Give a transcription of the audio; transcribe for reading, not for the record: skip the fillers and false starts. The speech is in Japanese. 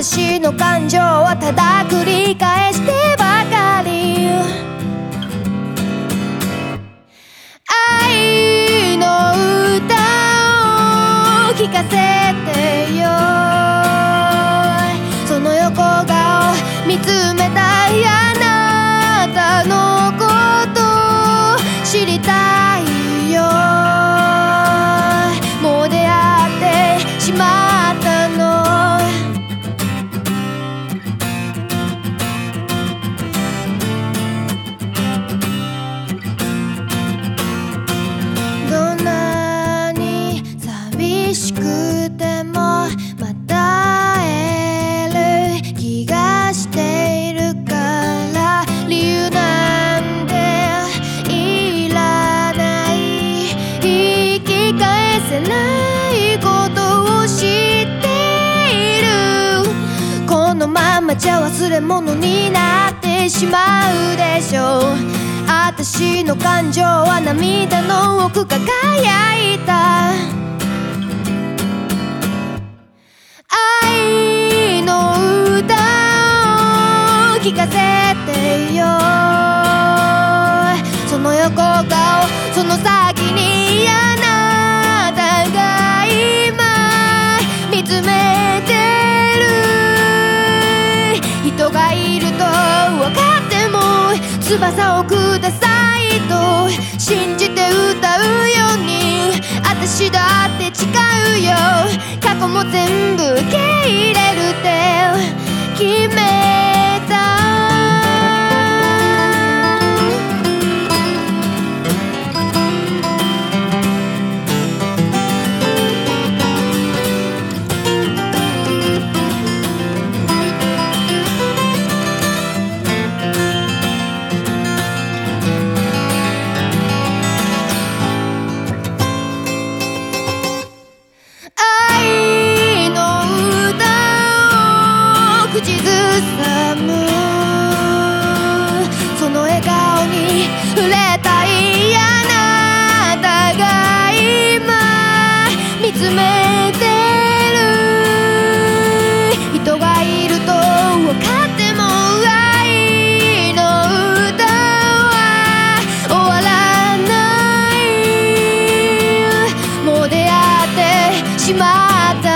私の感情はただ繰り返してばかり。愛の歌を聴かせてよ。その横顔見つめたいあなたのこと知りたいよ。もう出会ってしまったの。どんなに寂しくてもまた会える気がしているから、理由なんていらない、引き返せないことを知っている。このままじゃ忘れ物になってしまうでしょう。私の感情は涙の奥輝いた。愛の歌を聴かせてよ。その横顔その先にあなたが今見つめてる。人がいると分かっても翼をくださいと信じて歌うように、私だって誓うよ。過去も全部受け入れるって決めた。愛の歌を口ずさむ。その笑顔に触れたいあなたが今見つめてる。人がいると分かっても愛の歌は終わらない。もう出会ってしまった